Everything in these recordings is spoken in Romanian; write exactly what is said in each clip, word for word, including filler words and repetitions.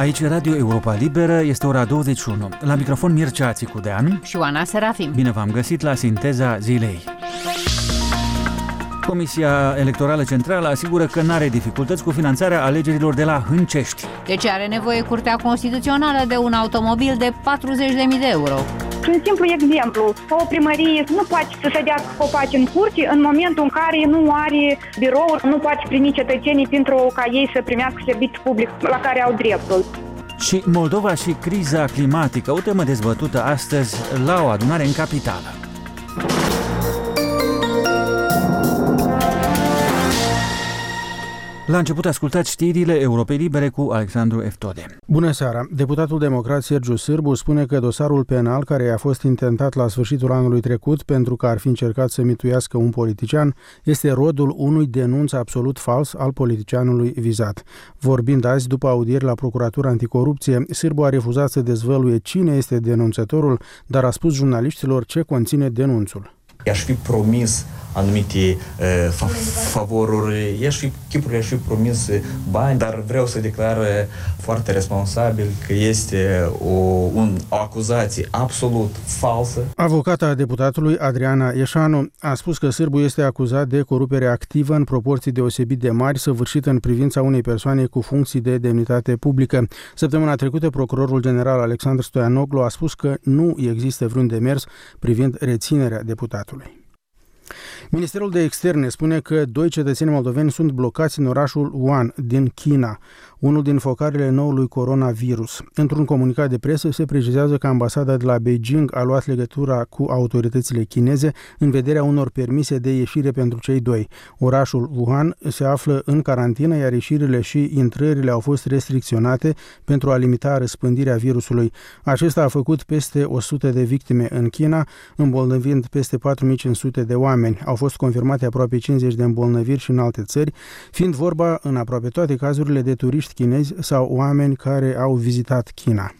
Aici Radio Europa Liberă, este ora douăzeci și unu. La microfon Mircea Țicudean și Oana Serafim. Bine v-am găsit la Sinteza Zilei. Comisia Electorală Centrală asigură că n-are dificultăți cu finanțarea alegerilor de la Hâncești. Deci are nevoie Curtea Constituțională de un automobil de patruzeci de mii de euro. Un simplu exemplu, o primărie nu poate să se dea copaci în curte în momentul în care nu are birouri, nu poate primi cetățenii pentru ca ei să primească serviciu public la care au dreptul. Și Moldova și criza climatică, o temă dezbătută astăzi la o adunare în capitală. La început ascultați știrile Europei Libere cu Alexandru Eftode. Bună seara! Deputatul democrat Sergiu Sârbu spune că dosarul penal care a fost intentat la sfârșitul anului trecut pentru că ar fi încercat să mituiască un politician este rodul unui denunț absolut fals al politicianului vizat. Vorbind azi după audieri la Procuratura Anticorupție, Sârbu a refuzat să dezvăluie cine este denunțătorul, dar a spus jurnaliștilor ce conține denunțul. I-aș fi promis anumite uh, fa- favoruri, i-aș fi, chipurile i-aș fi promis bani, dar vreau să declar foarte responsabil că este o, un, o acuzație absolut falsă. Avocata deputatului Adriana Ieșanu a spus că Sârbu este acuzat de corupere activă în proporții deosebit de mari săvârșită în privința unei persoane cu funcții de demnitate publică. Săptămâna trecută, procurorul general Alexandru Stoianoglu a spus că nu există vreun demers privind reținerea deputatului. Ministerul de Externe spune că doi cetățeni moldoveni sunt blocați în orașul Wuhan din China, unul din focarele noului coronavirus. Într-un comunicat de presă se precizează că ambasada de la Beijing a luat legătura cu autoritățile chineze în vederea unor permise de ieșire pentru cei doi. Orașul Wuhan se află în carantină, iar ieșirile și intrările au fost restricționate pentru a limita răspândirea virusului. Acesta a făcut peste o sută de victime în China, îmbolnăvind peste patru mii cinci sute de oameni. Au fost confirmate aproape cincizeci de îmbolnăviri și în alte țări, fiind vorba în aproape toate cazurile de turiști chinezi sau oameni care au vizitat China.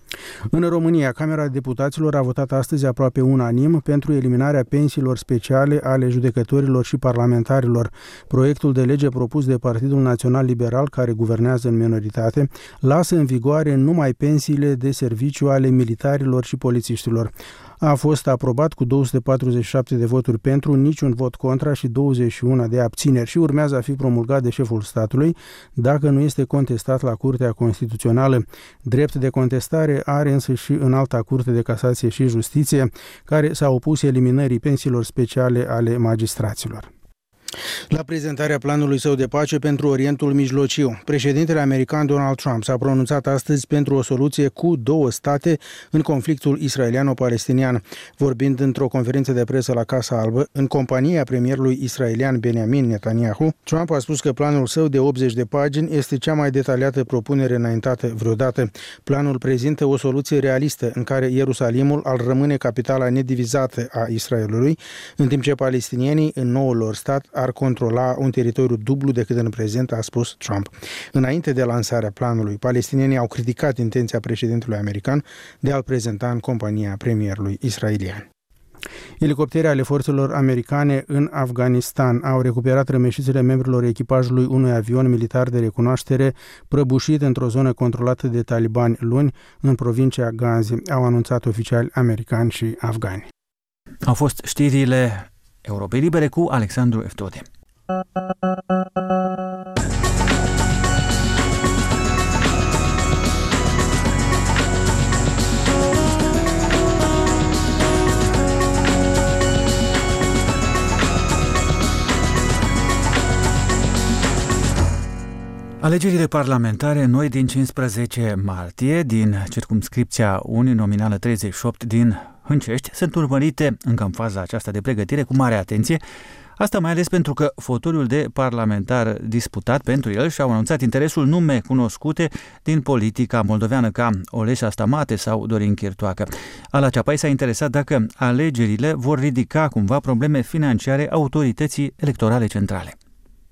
În România, Camera Deputaților a votat astăzi aproape unanim pentru eliminarea pensiilor speciale ale judecătorilor și parlamentarilor. Proiectul de lege propus de Partidul Național Liberal, care guvernează în minoritate, lasă în vigoare numai pensiile de serviciu ale militarilor și polițiștilor. A fost aprobat cu două sute patruzeci și șapte de voturi pentru, niciun vot contra și douăzeci și unu de abțineri și urmează a fi promulgat de șeful statului dacă nu este contestat la Curtea Constituțională. Drept de contestare are însă și Înalta Curte de Casație și Justiție, care s-a opus eliminării pensiilor speciale ale magistraților. La prezentarea planului său de pace pentru Orientul Mijlociu, președintele american Donald Trump s-a pronunțat astăzi pentru o soluție cu două state în conflictul israeliano-palestinian. Vorbind într-o conferință de presă la Casa Albă, în compania premierului israelian Benjamin Netanyahu, Trump a spus că planul său de optzeci de pagini este cea mai detaliată propunere înaintată vreodată. Planul prezintă o soluție realistă în care Ierusalimul ar rămâne capitala nedivizată a Israelului, în timp ce palestinienii în noul lor stat ar controla un teritoriu dublu decât în prezent, a spus Trump. Înainte de lansarea planului, palestinienii au criticat intenția președintelui american de a-l prezenta în compania premierului israelian. Elicoptere ale forțelor americane în Afganistan au recuperat rămășițele membrilor echipajului unui avion militar de recunoaștere prăbușit într-o zonă controlată de talibani luni în provincia Ghazni, au anunțat oficiali americani și afgani. Au fost știrile Europei Libere cu Alexandru Eftode. Alegerile parlamentare noi din cincisprezece martie din circumscripția uninominală treizeci și opt din Hâncești sunt urmărite încă în faza aceasta de pregătire cu mare atenție. Asta mai ales pentru că fotoliul de parlamentar disputat pentru el și-au anunțat interesul nume cunoscute din politica moldoveană ca Oleșa Stamate sau Dorin Chirtoacă. Ala Ceapai s-a interesat dacă alegerile vor ridica cumva probleme financiare autorității electorale centrale.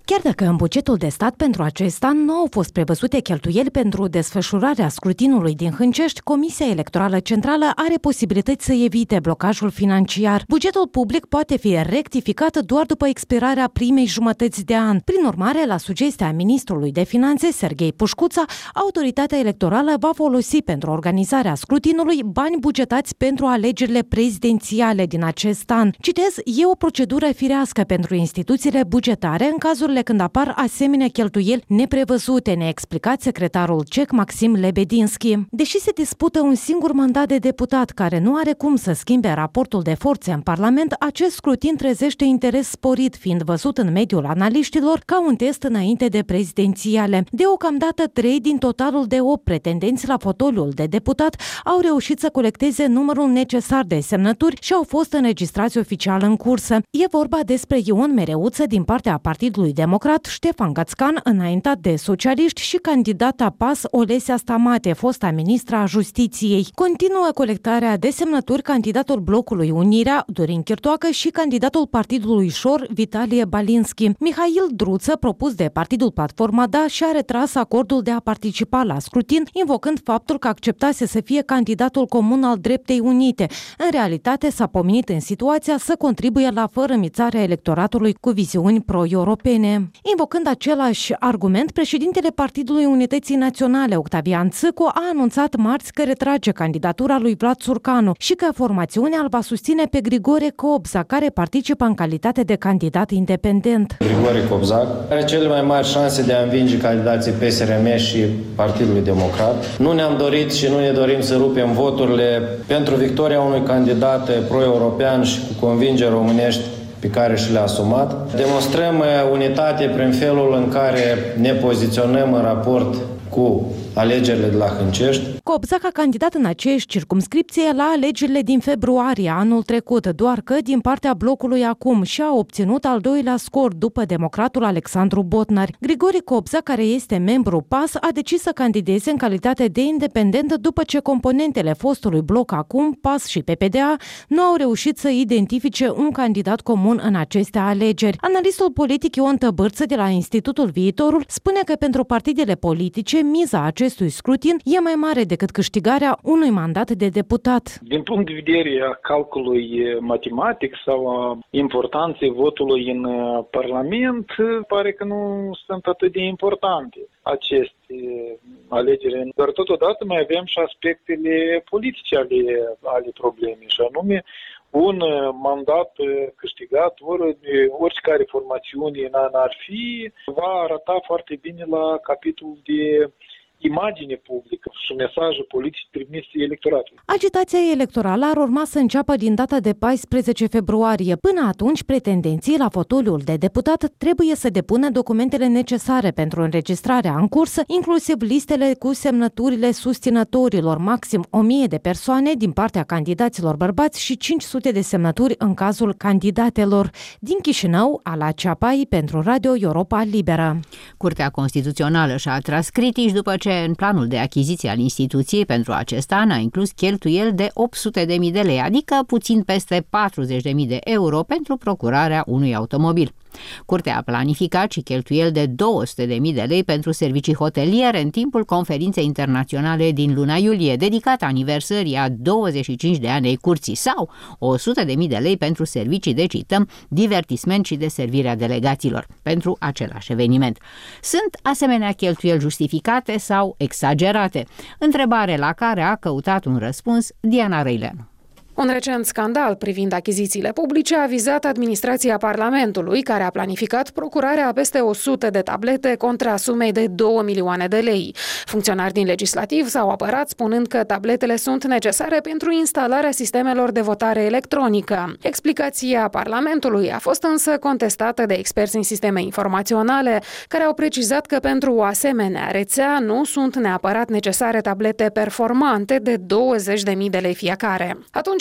Chiar dacă în bugetul de stat pentru acest an nu au fost prevăzute cheltuieli pentru desfășurarea scrutinului din Hâncești, Comisia Electorală Centrală are posibilități să evite blocajul financiar. Bugetul public poate fi rectificat doar după expirarea primei jumătăți de an. Prin urmare, la sugestia ministrului de Finanțe, Serghei Pușcuța, autoritatea electorală va folosi pentru organizarea scrutinului bani bugetați pentru alegerile prezidențiale din acest an. Citez, e o procedură firească pentru instituțiile bugetare în cazurile când apar asemenea cheltuieli neprevăzute, ne-a explicat secretarul C E C Maxim Lebedinski. Deși se dispută un singur mandat de deputat care nu are cum să schimbe raportul de forțe în Parlament, acest scrutin trezește interes sporit, fiind văzut în mediul analiștilor ca un test înainte de prezidențiale. Deocamdată trei din totalul de opt pretendenți la fotoliul de deputat au reușit să colecteze numărul necesar de semnături și au fost înregistrați oficial în cursă. E vorba despre Ion Mereuță din partea Partidului Democrat, Ștefan Gațcan, înaintat de socialiști, și candidata P A S Olesia Stamate, fosta ministra a Justiției. Continuă colectarea de semnături candidatul blocului Unirea, Dorin Chirtoacă, și candidatul Partidului Șor, Vitalie Balinski. Mihail Druță, propus de Partidul Platforma Da, și-a retras acordul de a participa la scrutin, invocând faptul că acceptase să fie candidatul comun al Dreptei Unite. În realitate, s-a pomenit în situația să contribuie la fărâmițarea electoratului cu viziuni pro-europene. Invocând același argument, președintele Partidului Unității Naționale, Octavian Țâcu, a anunțat marți că retrage candidatura lui Vlad Țurcanu și că formațiunea îl va susține pe Grigore Cobza, care participă în calitate de candidat independent. Grigore Cobza are cele mai mari șanse de a învinge candidații P S R M și Partidului Democrat. Nu ne-am dorit și nu ne dorim să rupem voturile pentru victoria unui candidat pro-european și cu convingeri românești pe care și le-a asumat. Demonstrăm unitate prin felul în care ne poziționăm în raport cu alegerile de la Hâncești. Cobza a candidat în aceeași circumscripție la alegerile din februarie anul trecut, doar că din partea blocului Acum și-a obținut al doilea scor după democratul Alexandru Botnar. Grigore Cobza, care este membru P A S, a decis să candideze în calitate de independent după ce componentele fostului bloc Acum, P A S și P P D A, nu au reușit să identifice un candidat comun în aceste alegeri. Analistul politic Ion Tăbârță de la Institutul Viitorul spune că pentru partidele politice miza acestui scrutin e mai mare decât câștigarea unui mandat de deputat. Din punct de vedere a calculului matematic sau a importanței votului în Parlament, pare că nu sunt atât de importante aceste alegeri. Dar totodată mai avem și aspectele politice ale, ale problemei, și anume un mandat câștigat, ori, oricare formațiune n-ar fi, va arăta foarte bine la capitolul de imagine publică și mesaje politice trimise electoratului. Agitația electorală ar urma să înceapă din data de paisprezece februarie. Până atunci, pretendenții la fotoliul de deputat trebuie să depună documentele necesare pentru înregistrarea în cursă, inclusiv listele cu semnăturile susținătorilor, maxim o mie de persoane din partea candidaților bărbați și cinci sute de semnături în cazul candidatelor. Din Chișinău, Ala Ceapai pentru Radio Europa Liberă. Curtea Constituțională și-a atras critici după ce în planul de achiziție al instituției pentru acest an a inclus cheltuieli de opt sute de mii de lei, adică puțin peste patruzeci de mii de euro pentru procurarea unui automobil. Curtea a planificat și cheltuieli de două sute de mii de lei pentru servicii hoteliere în timpul conferinței internaționale din luna iulie, dedicată aniversării a douăzeci și cinci de ani ai curții, sau o sută de mii de lei pentru servicii de, cităm, divertisment și de servirea delegaților pentru același eveniment. Sunt asemenea cheltuieli justificate sau exagerate? Întrebare la care a căutat un răspuns Diana Răileanu. Un recent scandal privind achizițiile publice a vizat administrația Parlamentului, care a planificat procurarea a peste o sută de tablete contra sumei de două milioane de lei. Funcționari din legislativ s-au apărat spunând că tabletele sunt necesare pentru instalarea sistemelor de votare electronică. Explicația Parlamentului a fost însă contestată de experți în sisteme informaționale, care au precizat că pentru o asemenea rețea nu sunt neapărat necesare tablete performante de douăzeci de mii de lei fiecare. Atunci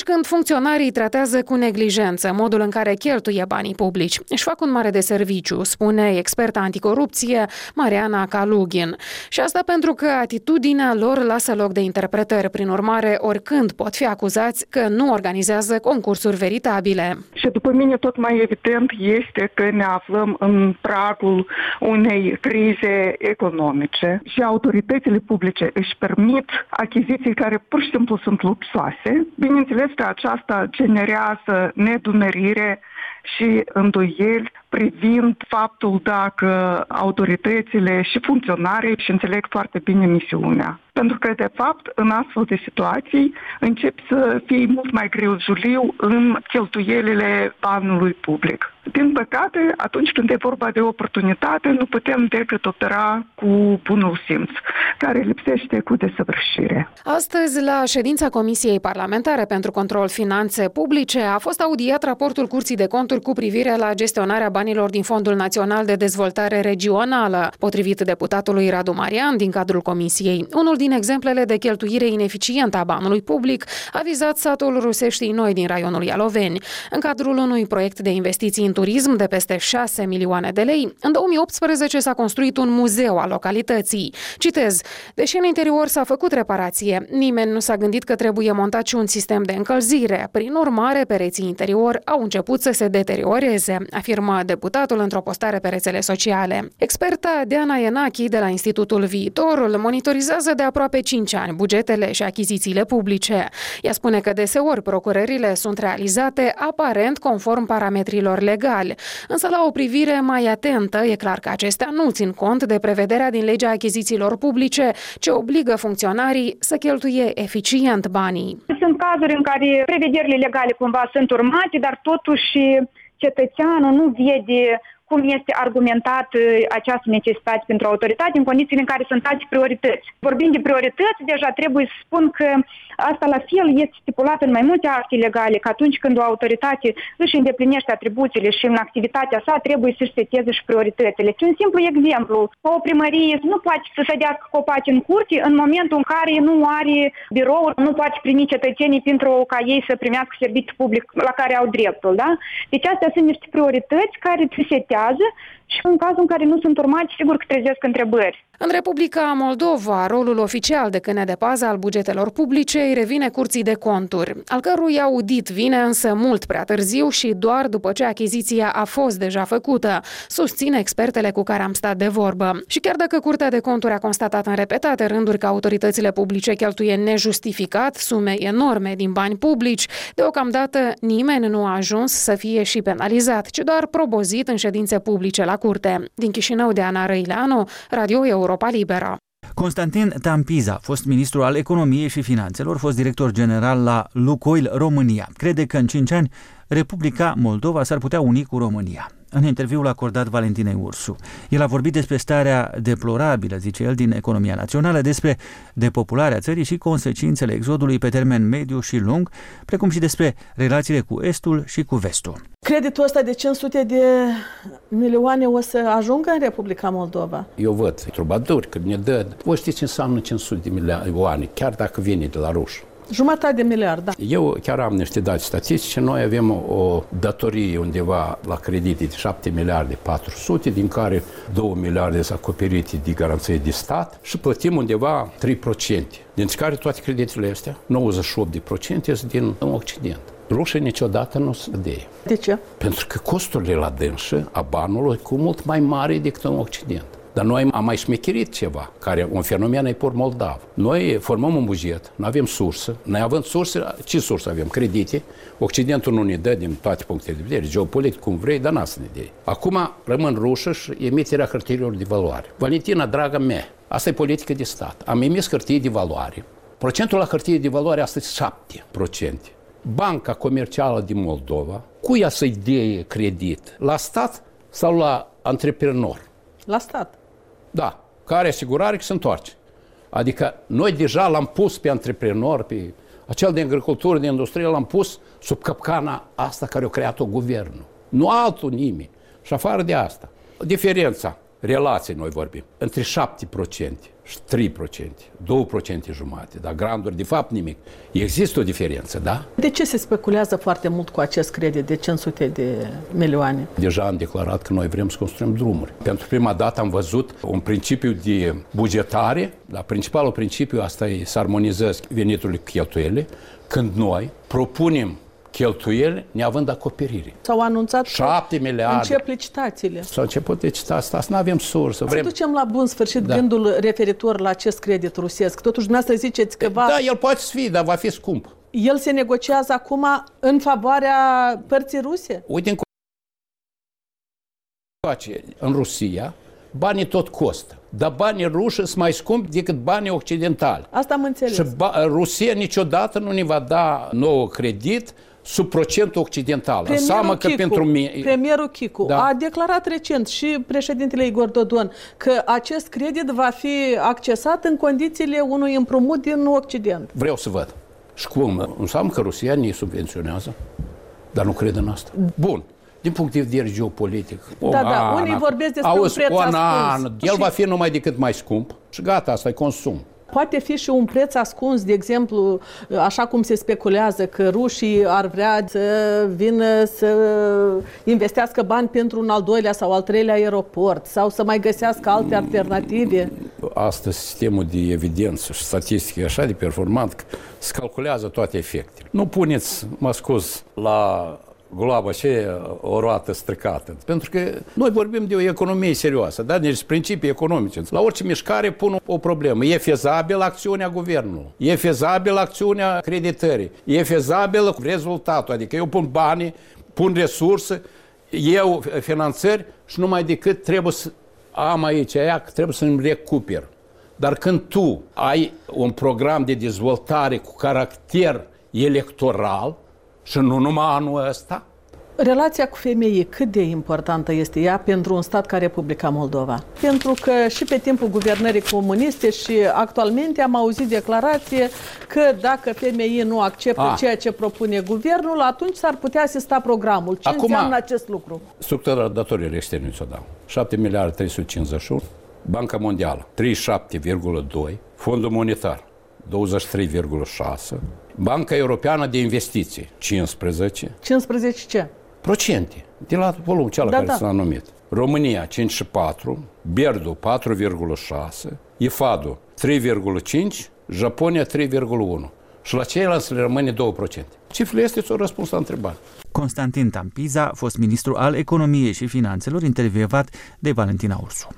când funcționarii tratează cu neglijență modul în care cheltuie banii publici. Își fac un mare deserviciu, spune experta anticorupție Mariana Kalugin. Și asta pentru că atitudinea lor lasă loc de interpretări. Prin urmare, oricând pot fi acuzați că nu organizează concursuri veritabile. Și după mine tot mai evident este că ne aflăm în pragul unei crize economice și autoritățile publice își permit achiziții care pur și simplu sunt luxoase. Bineînțeles că aceasta generează nedumerire și îndoieli privind faptul dacă autoritățile și funcționarii își înțeleg foarte bine misiunea. Pentru că, de fapt, în astfel de situații încep să fie mult mai greuzuliu în cheltuielile banului public. Din păcate, atunci când e vorba de oportunitate, nu putem decât opera cu bunul simț, care lipsește cu desăvârșire. Astăzi, la ședința Comisiei Parlamentare pentru Control Finanțe Publice, a fost audiat raportul Curții de Conturi cu privire la gestionarea banilor din Fondul Național de Dezvoltare Regională, potrivit deputatului Radu Marian din cadrul Comisiei. Unul din exemplele de cheltuire ineficientă a banului public a vizat satul Ruseștii Noi din raionul Ialoveni. În cadrul unui proiect de investiții în turism de peste șase milioane de lei, în două mii optsprezece s-a construit un muzeu al localității. Citez, deși în interior s-a făcut reparație, nimeni nu s-a gândit că trebuie montat și un sistem de încălzire. Prin urmare, pereții interior au început să se deterioreze, afirmă deputatul într-o postare pe rețele sociale. Experta Diana Ienachi de la Institutul Viitorul monitorizează de aproape cinci ani bugetele și achizițiile publice. Ea spune că deseori procurările sunt realizate aparent conform parametrilor legali, însă la o privire mai atentă e clar că acestea nu țin cont de prevederea din legea achizițiilor publice ce obligă funcționarii să cheltuie eficient banii. Sunt cazuri în care prevederile legale cumva sunt urmate, dar totuși cetățeanul nu vede cum este argumentat această necesitate pentru autoritate în condițiile în care sunt alte priorități. Vorbind de priorități, deja trebuie să spun că asta la fel este stipulat în mai multe acte legale, că atunci când o autoritate își îndeplinește atribuțiile și în activitatea sa trebuie să-și seteze și prioritățile. Și un simplu exemplu, o primărie nu poate să sădească copaci în curte în momentul în care nu are birouri, nu poate primi cetățenii pentru ca ei să primească serviciu public la care au dreptul. Da? Deci astea sunt niște priorități care se setează și în cazul în care nu sunt urmate, sigur că trezesc întrebări. În Republica Moldova, rolul oficial de câine de pază al bugetelor publice îi revine Curții de Conturi, al cărui audit vine însă mult prea târziu și doar după ce achiziția a fost deja făcută, susține expertele cu care am stat de vorbă. Și chiar dacă Curtea de Conturi a constatat în repetate rânduri că autoritățile publice cheltuie nejustificat sume enorme din bani publici, deocamdată nimeni nu a ajuns să fie și penalizat, ci doar probozit în ședințe publice la Curte. Din Chișinău, Diana Răileanu, Radio Europa Liberă. Constantin Tampiza, fost ministru al Economiei și Finanțelor, fost director general la Lukoil România, crede că în cinci ani Republica Moldova s-ar putea uni cu România. În interviul acordat Valentinei Ursu, el a vorbit despre starea deplorabilă, zice el, din economia națională, despre depopularea țării și consecințele exodului pe termen mediu și lung, precum și despre relațiile cu Estul și cu Vestul. Creditul ăsta de cinci sute de milioane o să ajungă în Republica Moldova? Eu văd trubaduri când ne dă. Voi știți ce înseamnă cinci sute de milioane, chiar dacă vine de la ruși. Jumătate de miliard, da. Eu chiar am niște date statistice. Noi avem o datorie undeva la credite de șapte miliarde patru sute, din care două miliarde sunt acoperite de garanție de stat și plătim undeva trei la sută, dintre care toate creditele astea, nouăzeci și opt la sută, sunt din Occident. Rușii niciodată nu se dea. De ce? Pentru că costurile la dânsă a banului cu mult mai mare decât în Occident. Dar noi am mai șmecherit ceva, care un fenomen e pur moldav. Noi formăm un buget, nu avem sursă. Noi avem surse, ce sursă avem? Credite. Occidentul nu ne dă din toate punctele de vedere, geopolitic, cum vrei, dar n-a să ne dea. Acum rămân rușă și emiterea hârtiilor de valoare. Valentina, draga mea, asta e politică de stat. Am emis hârtii de valoare. Procentul la hârtie de valoare asta e șapte la sută. Banca Comercială din Moldova, cui ea să-i dea credit? La stat sau la antreprenor? La stat. Da, care are asigurare că se întoarce. Adică noi deja l-am pus pe antreprenor, pe acel de agricultură, de industrie, l-am pus sub capcana asta care a creat-o guvernul. Nu altul nimeni. Și afară de asta. Diferența relații noi vorbim, între șapte la sută și trei la sută, doi la sută jumate, dar granturi, de fapt nimic. Există o diferență, da? De ce se speculează foarte mult cu acest credit de cinci sute de milioane? Deja am declarat că noi vrem să construim drumuri. Pentru prima dată am văzut un principiu de bugetare, dar principalul principiu asta e să armonizezi veniturile cu cheltuielile, când noi propunem cheltuieli neavând acoperire. S-au anunțat șapte miliarde. Încep licitațiile. S-au început licitațiile, asta nu avem sursă. Vrem... Să ducem la bun sfârșit da. gândul referitor la acest credit rusesc. Totuși, dumneavoastră ziceți că va... Da, el poate fi, dar va fi scump. El se negociază acum în favoarea părții ruse? Uite, în Rusia, banii tot costă. Dar banii ruși sunt mai scumpi decât banii occidentali. Asta am înțeles. Și ba- Rusia niciodată nu ne va da nou credit sub procentul occidental. Premierul că Chicu, pentru mine... premierul Chicu da. a declarat recent și președintele Igor Dodon că acest credit va fi accesat în condițiile unui împrumut din Occident. Vreau să văd. Și cum? Înseamnă că Rusia ne subvenționează? Dar nu cred în asta. Bun. Din punct de vedere geopolitic. Da, da, unii vorbesc despre auzi, un preț ascuns. An, el va fi numai decât mai scump și gata, asta e consum. Poate fi și un preț ascuns, de exemplu, așa cum se speculează că rușii ar vrea să vină să investească bani pentru un al doilea sau al treilea aeroport sau să mai găsească alte alternative. Astăzi sistemul de evidență și statistică e așa de performant că se calculează toate efectele. Nu puneți, mă scuz, la gloaba și o roată stricată. Pentru că noi vorbim de o economie serioasă, da? Deci principii economice. La orice mișcare pun o problemă. E fezabilă acțiunea guvernului. E fezabilă acțiunea creditării. E fezabilă rezultatul. Adică eu pun bani, pun resurse, eu finanțări și numai decât trebuie să am aici aia, că trebuie să-mi recuper. Dar când tu ai un program de dezvoltare cu caracter electoral, și nu numai anul ăsta. Relația cu femeii, cât de importantă este ea pentru un stat ca Republica Moldova? Pentru că și pe timpul guvernării comuniste și actualmente am auzit declarație că dacă femeii nu acceptă A. ceea ce propune guvernul, atunci s-ar putea asista programul. Ce Acum, înseamnă acest lucru? Structura datoriei externe ți-o dau. șapte miliarde trei sute cincizeci și unu, Banca Mondială treizeci și șapte virgulă doi, Fondul Monetar douăzeci și trei virgulă șase, Banca Europeană de Investiții cincisprezece. cincisprezece ce? Procente, de la volumul cealaltă da, care da. s-a numit. România cincizeci și patru, Berdu patru virgulă șase, IFAD-ul trei virgulă cinci, Japonia trei virgulă unu. Și la ceilalți le rămâne două la sută. Cifrele este ți-o răspuns la întrebare. Constantin Tampiza, fost ministru al Economiei și Finanțelor, intervievat de Valentina Ursu.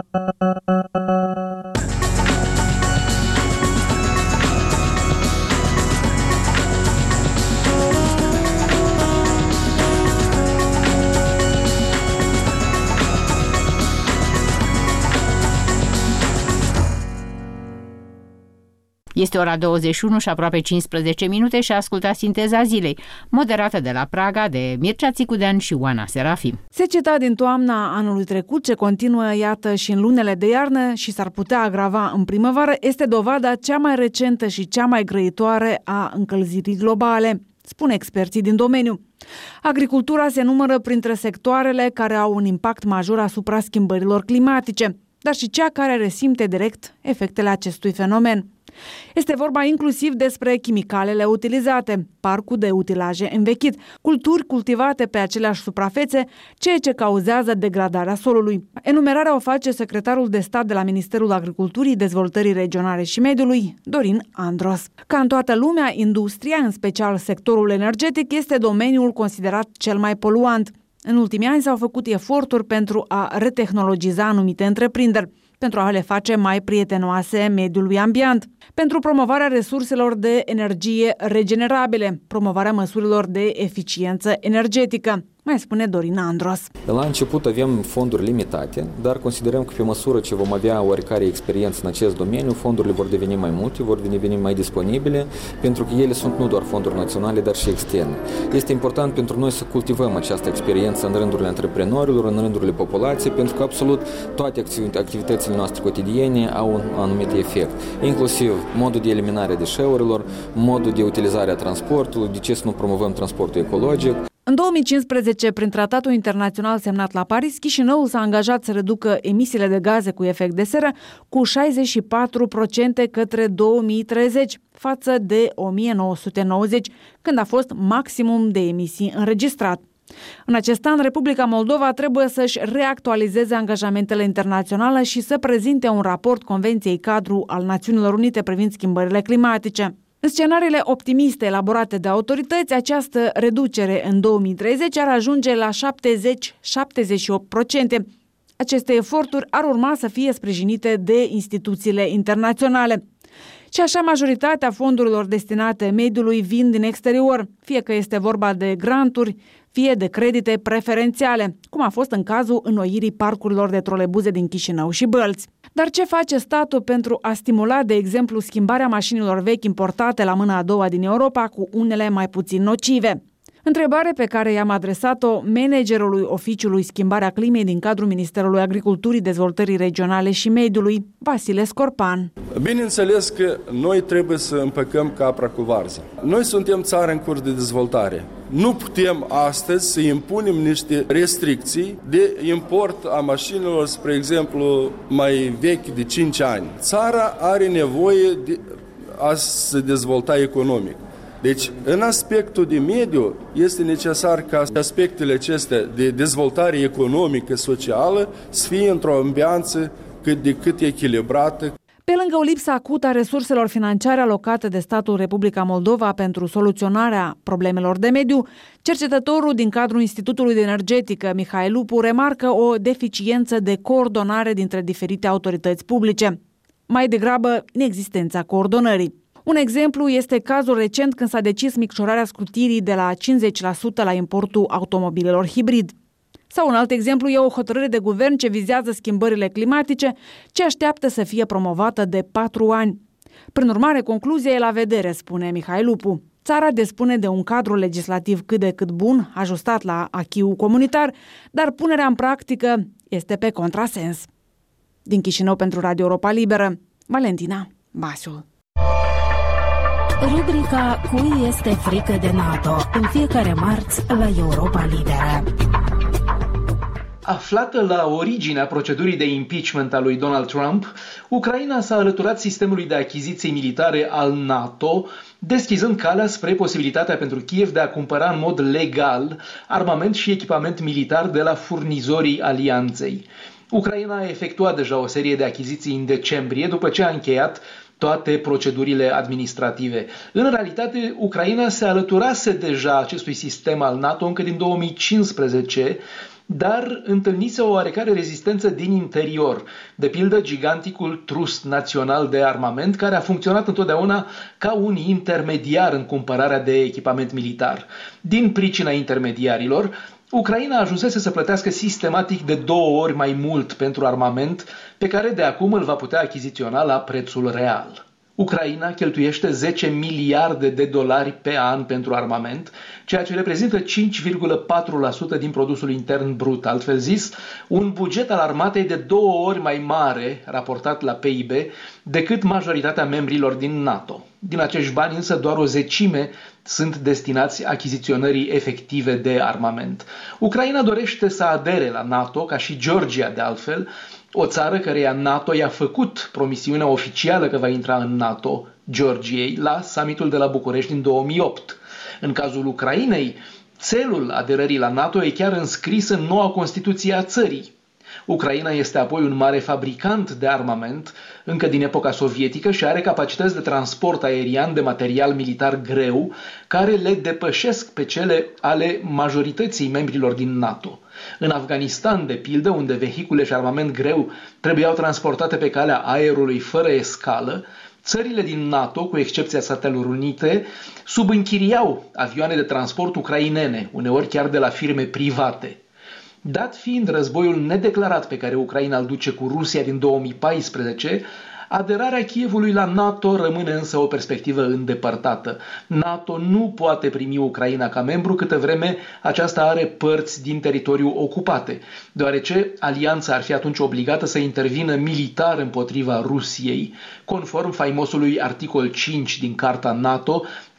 Este ora douăzeci și unu și aproape cincisprezece minute și ascultați Sinteza Zilei, moderată de la Praga de Mircea Țicudean și Oana Serafim. Seceta din toamna anului trecut, ce continuă, iată, și în lunele de iarnă și s-ar putea agrava în primăvară, este dovada cea mai recentă și cea mai grăitoare a încălzirii globale, spun experții din domeniu. Agricultura se numără printre sectoarele care au un impact major asupra schimbărilor climatice, dar și cea care resimte direct efectele acestui fenomen. Este vorba inclusiv despre chimicalele utilizate, parcul de utilaje învechit, culturi cultivate pe aceleași suprafețe, ceea ce cauzează degradarea solului. Enumerarea o face secretarul de stat de la Ministerul Agriculturii, Dezvoltării Regionale și Mediului, Dorin Andros. Ca în toată lumea, industria, în special sectorul energetic, este domeniul considerat cel mai poluant. În ultimii ani s-au făcut eforturi pentru a retehnologiza anumite întreprinderi, pentru a le face mai prietenoase mediului ambient, pentru promovarea resurselor de energie regenerabile, promovarea măsurilor de eficiență energetică, mai spune Dorin Andros. La început avem fonduri limitate, dar considerăm că pe măsură ce vom avea oarecare experiență în acest domeniu, fondurile vor deveni mai multe, vor deveni mai disponibile, pentru că ele sunt nu doar fonduri naționale, dar și externe. Este important pentru noi să cultivăm această experiență în rândurile antreprenorilor, în rândurile populației, pentru că absolut toate activitățile noastre cotidiene au un anumit efect, inclusiv modul de eliminare a deșeurilor, modul de utilizare a transportului, de ce să nu promovăm transportul ecologic. În două mii cincisprezece, prin tratatul internațional semnat la Paris, Chișinăul s-a angajat să reducă emisiile de gaze cu efect de seră cu șaizeci și patru la sută către două mii treizeci, față de o mie nouă sute nouăzeci, când a fost maximum de emisii înregistrat. În acest an, Republica Moldova trebuie să-și reactualizeze angajamentele internaționale și să prezinte un raport Convenției Cadru al Națiunilor Unite privind schimbările climatice. În scenariile optimiste elaborate de autorități, această reducere în două mii treizeci ar ajunge la șaptezeci la șaptezeci și opt la sută. Aceste eforturi ar urma să fie sprijinite de instituțiile internaționale. Și așa, majoritatea fondurilor destinate mediului vin din exterior, fie că este vorba de granturi, fie de credite preferențiale, cum a fost în cazul înnoirii parcurilor de trolebuze din Chișinău și Bălți. Dar ce face statul pentru a stimula, de exemplu, schimbarea mașinilor vechi importate la mâna a doua din Europa cu unele mai puțin nocive? Întrebare pe care i-am adresat-o managerului Oficiului Schimbarea Climei din cadrul Ministerului Agriculturii, Dezvoltării Regionale și Mediului, Vasile Scorpan. Bineînțeles că noi trebuie să împăcăm capra cu varza. Noi suntem țară în curs de dezvoltare. Nu putem astăzi să impunem niște restricții de import a mașinilor, spre exemplu, mai vechi de cinci ani. Țara are nevoie de a se dezvolta economic. Deci, în aspectul de mediu, este necesar ca aspectele acestea de dezvoltare economică, socială, să fie într-o ambianță cât de cât echilibrată. Pe lângă o lipsă acută a resurselor financiare alocate de statul Republica Moldova pentru soluționarea problemelor de mediu, cercetătorul din cadrul Institutului de Energetică, Mihai Lupu, remarcă o deficiență de coordonare dintre diferite autorități publice. Mai degrabă, inexistența coordonării. Un exemplu este cazul recent când s-a decis micșorarea scrutirii de la cincizeci la sută la importul automobilelor hibrid. Sau un alt exemplu e o hotărâre de guvern ce vizează schimbările climatice, ce așteaptă să fie promovată de patru ani. Prin urmare, concluzia e la vedere, spune Mihai Lupu. Țara dispune de un cadru legislativ cât de cât bun, ajustat la acquis-ul comunitar, dar punerea în practică este pe contrasens. Din Chișinău pentru Radio Europa Liberă, Valentina Basiu. Rubrica Cui este frică de NATO, în fiecare marți la Europa Liberă. Aflată la originea procedurii de impeachment a lui Donald Trump, Ucraina s-a alăturat sistemului de achiziții militare al NATO, deschizând calea spre posibilitatea pentru Kiev de a cumpăra în mod legal armament și echipament militar de la furnizorii alianței. Ucraina a efectuat deja o serie de achiziții în decembrie, după ce a încheiat toate procedurile administrative. În realitate, Ucraina se alăturase deja acestui sistem al NATO încă din două mii cincisprezece, dar întâlnise o oarecare rezistență din interior, de pildă giganticul Trust Național de Armament, care a funcționat întotdeauna ca un intermediar în cumpărarea de echipament militar. Din pricina intermediarilor, Ucraina ajunsese să plătească sistematic de două ori mai mult pentru armament, pe care de acum îl va putea achiziționa la prețul real. Ucraina cheltuiește zece miliarde de dolari pe an pentru armament, ceea ce reprezintă cinci virgulă patru la sută din produsul intern brut. Altfel zis, un buget al armatei de două ori mai mare, raportat la P I B, decât majoritatea membrilor din NATO. Din acești bani însă doar o zecime sunt destinați achiziționării efective de armament. Ucraina dorește să adere la NATO, ca și Georgia de altfel, o țară căreia NATO i-a făcut promisiunea oficială că va intra în NATO, Georgiei, la summitul de la București din două mii opt. În cazul Ucrainei, țelul aderării la NATO e chiar înscris în noua Constituție a țării. Ucraina este apoi un mare fabricant de armament, încă din epoca sovietică, și are capacități de transport aerian de material militar greu, care le depășesc pe cele ale majorității membrilor din NATO. În Afganistan, de pildă, unde vehicule și armament greu trebuiau transportate pe calea aerului fără escală, țările din NATO, cu excepția Statelor Unite, subînchiriau avioane de transport ucrainene, uneori chiar de la firme private. Dat fiind războiul nedeclarat pe care Ucraina îl duce cu Rusia din două mii paisprezece, aderarea Kievului la NATO rămâne însă o perspectivă îndepărtată. NATO nu poate primi Ucraina ca membru câtă vreme aceasta are părți din teritoriu ocupate, deoarece alianța ar fi atunci obligată să intervină militar împotriva Rusiei, conform faimosului articol cinci din Carta NATO,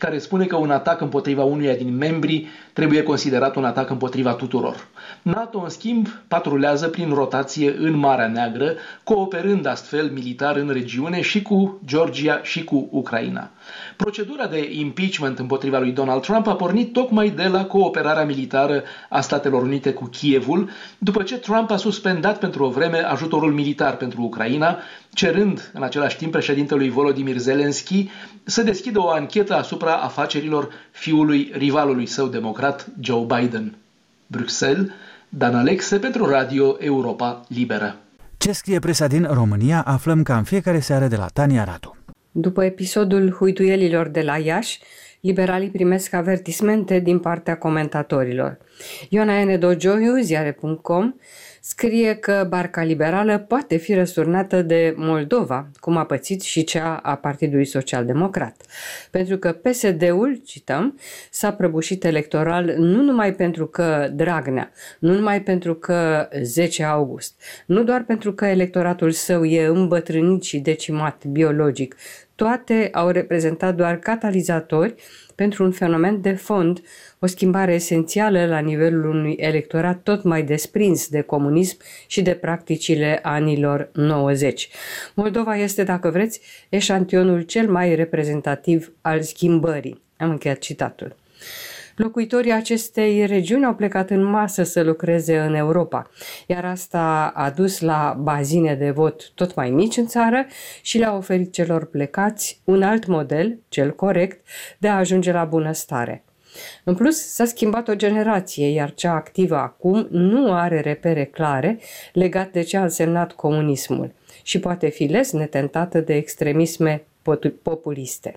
care spune că un atac împotriva unuia din membrii trebuie considerat un atac împotriva tuturor. NATO, în schimb, patrulează prin rotație în Marea Neagră, cooperând astfel militar în regiune și cu Georgia și cu Ucraina. Procedura de impeachment împotriva lui Donald Trump a pornit tocmai de la cooperarea militară a Statelor Unite cu Kievul, după ce Trump a suspendat pentru o vreme ajutorul militar pentru Ucraina, cerând în același timp președintelui Volodymyr Zelensky să deschidă o anchetă asupra afacerilor fiului rivalului său democrat, Joe Biden. Bruxelles, Dan Alexe pentru Radio Europa Liberă. Ce scrie presa din România aflăm ca în fiecare seară de la Tania Radu. După episodul huituielilor de la Iași, liberalii primesc avertismente din partea comentatorilor. Ioana N. Dogioiu, ziare punct com, scrie că barca liberală poate fi răsturnată de Moldova, cum a pățit și cea a Partidului Social Democrat. Pentru că P S D-ul, cităm, s-a prăbușit electoral nu numai pentru că Dragnea, nu numai pentru că zece august, nu doar pentru că electoratul său e îmbătrânit și decimat biologic, toate au reprezentat doar catalizatori pentru un fenomen de fond, o schimbare esențială la nivelul unui electorat tot mai desprins de comunism și de practicile anilor nouăzeci. Moldova este, dacă vreți, eșantionul cel mai reprezentativ al schimbării. Am încheiat citatul. Locuitorii acestei regiuni au plecat în masă să lucreze în Europa, iar asta a dus la bazine de vot tot mai mici în țară și le-a oferit celor plecați un alt model, cel corect, de a ajunge la bunăstare. În plus, s-a schimbat o generație, iar cea activă acum nu are repere clare legat de ce a însemnat comunismul și poate fi lesne tentată de extremisme populiste.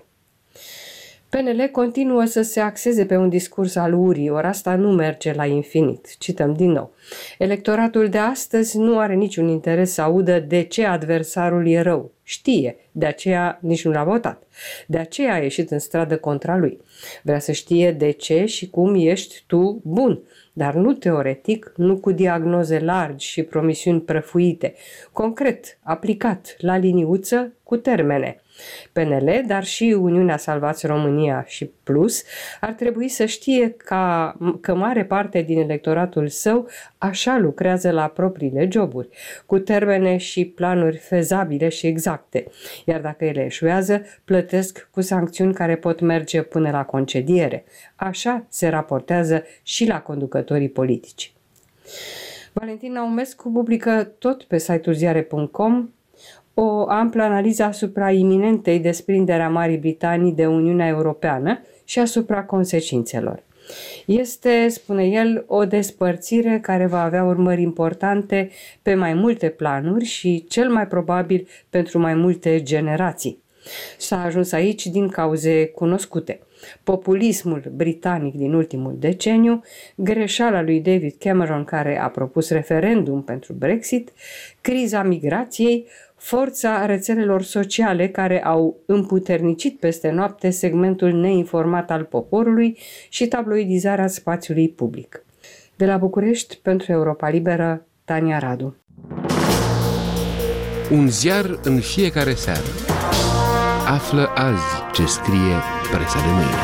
P N L continuă să se axeze pe un discurs al urii, ori asta nu merge la infinit. Cităm din nou. Electoratul de astăzi nu are niciun interes să audă de ce adversarul e rău. Știe, de aceea nici nu l-a votat. De aceea a ieșit în stradă contra lui. Vrea să știe de ce și cum ești tu bun, dar nu teoretic, nu cu diagnoze largi și promisiuni prăfuite, concret, aplicat, la liniuță, cu termene. P N L, dar și Uniunea Salvați România și Plus ar trebui să știe ca, că mare parte din electoratul său așa lucrează la propriile joburi, cu termene și planuri fezabile și exacte, iar dacă ele eșuează, plătesc cu sancțiuni care pot merge până la concediere. Așa se raportează și la conducătorii politici. Valentin Naumescu publică tot pe site-ul ziare punct com o amplă analiză asupra iminentei desprindere a Marii Britanii de Uniunea Europeană și asupra consecințelor. Este, spune el, o despărțire care va avea urmări importante pe mai multe planuri și cel mai probabil pentru mai multe generații. S-a ajuns aici din cauze cunoscute. Populismul britanic din ultimul deceniu, greșeala lui David Cameron care a propus referendum pentru Brexit, criza migrației, forța rețelelor sociale care au împuternicit peste noapte segmentul neinformat al poporului și tabloidizarea spațiului public. De la București, pentru Europa Liberă, Tania Radu. Un ziar în fiecare seară. Află azi ce scrie presa de mâine.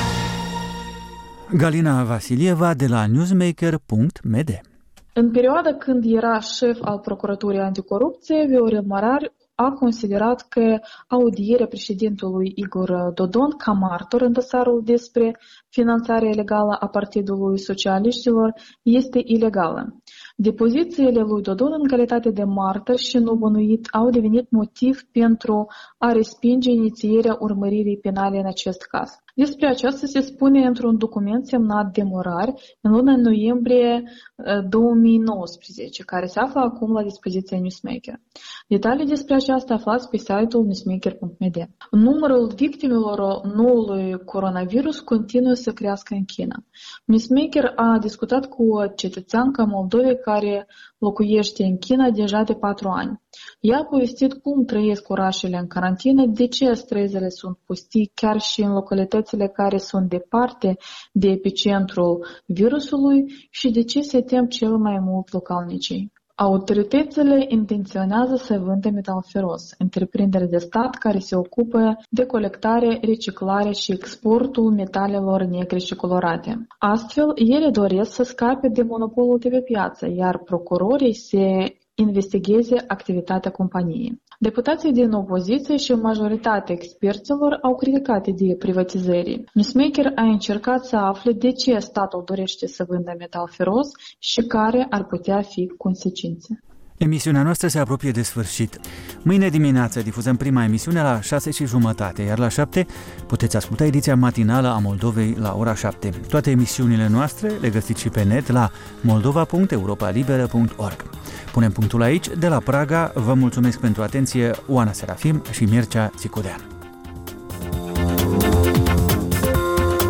Galina Vasilieva de la newsmaker punct m d. În perioada când era șef al Procuraturii Anticorupție, Viorel Marar a considerat că audierea președintelui Igor Dodon ca martor în dosarul despre finanțarea ilegală a Partidului Socialiștilor este ilegală. Depozițiile lui Dodon în calitate de martor și nebănuit au devenit motiv pentru a respinge inițierea urmăririi penale în acest caz. Despre aceasta se spune într-un document semnat de Marar în luna noiembrie două mii nouăsprezece, care se află acum la dispoziția Newsmaker. Detalii despre aceasta aflați pe site-ul newsmaker punct m d. Numărul victimelor noului coronavirus continuă să crească în China. Newsmaker a discutat cu o cetățeancă Moldovei care locuiește în China deja de patru ani. Ea a povestit cum trăiesc orașele în carantină, de ce străzile sunt pustii chiar și în localitățile care sunt departe de epicentrul virusului și de ce se tem cel mai mult localnicii. Autoritățile intenționează să vândă metal feros, întreprinderi de stat care se ocupă de colectare, reciclare și exportul metalelor negre și colorate. Astfel, ele doresc să scape de monopolul de pe piață, iar procurorii se investigheze activitatea companiei. Deputații din opoziție și majoritatea experților au criticat ideea privatizării. Newsmaker a încercat să afle de ce statul dorește să vândă metal feros și care ar putea fi consecințe. Emisiunea noastră se apropie de sfârșit. Mâine dimineață difuzăm prima emisiune la șase și jumătate, iar la șapte puteți asculta ediția matinală a Moldovei la ora șapte. Toate emisiunile noastre le găsiți și pe net la moldova punct europa liberă punct org. Punem punctul aici. De la Praga vă mulțumesc pentru atenție, Oana Serafim și Mircea Țicudean.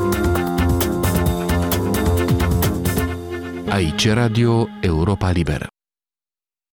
Aici Radio Europa Liberă.